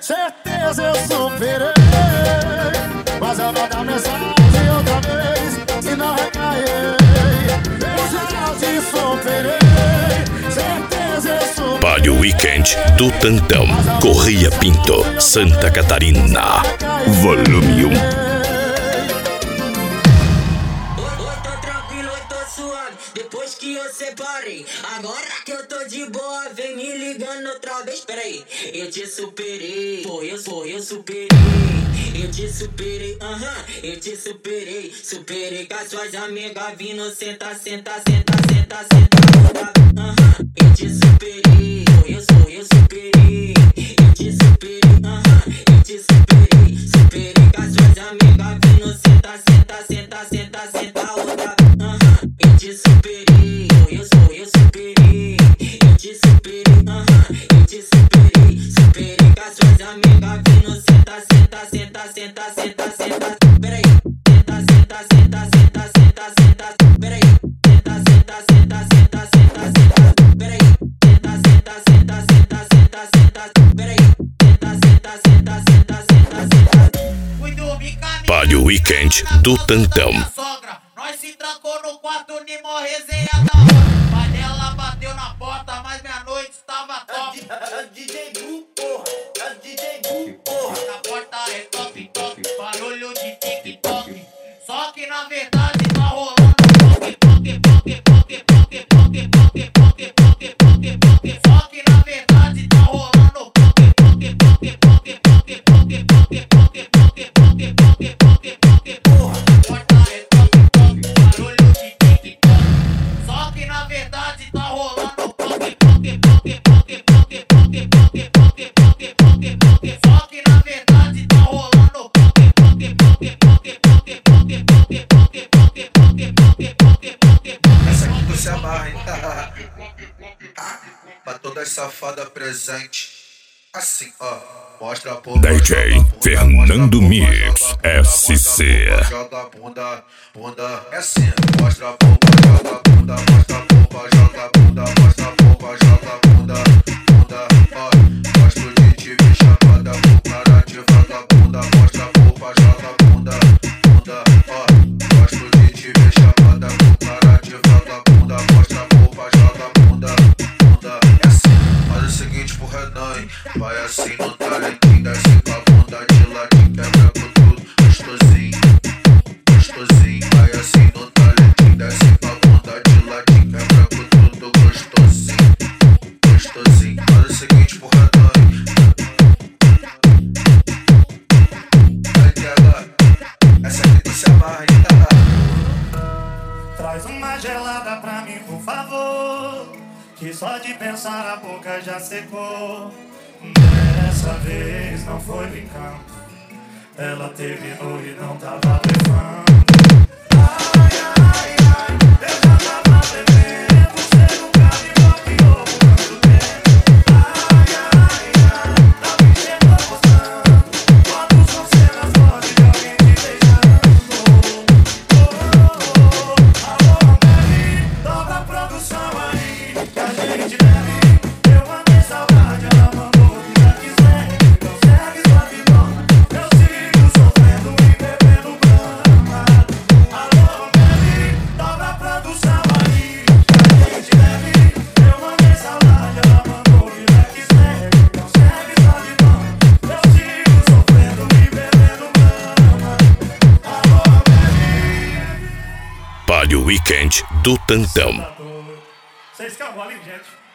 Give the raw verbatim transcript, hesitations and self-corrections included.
certeza eu superei. Mas eu mando a mensagem outra vez e não recairei. Eu já te superei, certeza eu superei. Palio Weekend do Tantão, Correia Pinto, Santa Catarina. Volume um. Depois que eu separei, agora que eu tô de boa, vem me ligando outra vez. Peraí, eu te superei, pô, eu, pô, eu superei. Eu te superei, aham, uh-huh, eu te superei. Superei com as suas amigas vindo, senta, senta, senta, senta, senta. Aham, uh-huh, eu te superei, pô, eu sou, eu superei. Eu te superei, aham, uh-huh, eu te superei. Superei com as suas amigas vindo, senta, senta, senta, senta, senta, outra. Aham, uh-huh, eu te superei, eu sou, eu superei. Eu te superei, aham, uh-huh, eu te superei. Superei com as suas amigas vindo, senta, senta, senta, senta, senta, senta. Peraí, senta, senta, senta, senta, senta, senta. Peraí, senta, senta, senta, senta, senta, senta. Peraí, senta, senta, senta, senta, senta, senta. Peraí, senta, senta, senta, senta, senta, senta. Palio Weekend do Tantão. Nós se trancou no quarto, Nimo resenha da hora. Pai dela bateu na porta, mas minha noite estava top. D J Gu, porra, D J Gu, porra. A porta é top, top, barulho de TikTok. Só que na verdade tá rolando poque, poque, poque, poque, poque, poque, poque, poque, poque, poque, poque. Só que na verdade tá rolando poque, poque, poque, poque, poque, poque, poque, poque, poque, poque, poque, poque, poque, porra. A porta é top, top, barulho de TikTok. Só que na verdade tá rolando poque, poque, poque, poque, poque, poque, poque, poque, poque, poque, poque. Só que na verdade tá rolando poque, poque, poque, poque, poque, poque, poque, poque, poque, poque, poque, poque, poque. Essa aqui tu se amarra, hein? Pra todas safadas presentes. Assim, ó. Mostra a porra. D J Fernando Mix S C. Joga a bunda, bunda. É assim. Mostra a porra, joga a bunda. Mostra a porra, joga a bunda. Mostra a porra, joga a bunda. Bunda, ó. Gosto de te ver chapada com cara de vagabunda. Mostra a porra, joga a bunda. Bunda, ó. Gosto de te ver chapada com cara de vagabunda. Mostra a porra, joga a bunda. Bunda, é assim. Faz o seguinte pro Renan, hein? Vai assim no talentinho, desce com a bunda de ladinho, quebra com tudo, gostosinho, gostosinho. Vai assim no talentinho, desce com a bunda de ladinho, quebra com tudo, gostosinho, gostosinho. Faz o seguinte pro Renan, hein? Vai pegar, essa aqui tu se amarra, hein? Traz uma gelada pra mim, por favor, que só de pensar a boca já secou. Dessa vez não foi brincando, ela terminou e não tava levando. Ai, ai, ai, eu já tava bebendo, você nunca me bloqueou por tanto tempo. Ai, ai, ai, tá me chegou gostando, quando são cenas fortes de alguém te beijando. Oh, oh, oh, alô, baby, dobra a produção aí, que a gente deve. Eu mandei saudade, ela mandou. Palio Weekend do Tantão. Vocês calma ali, gente.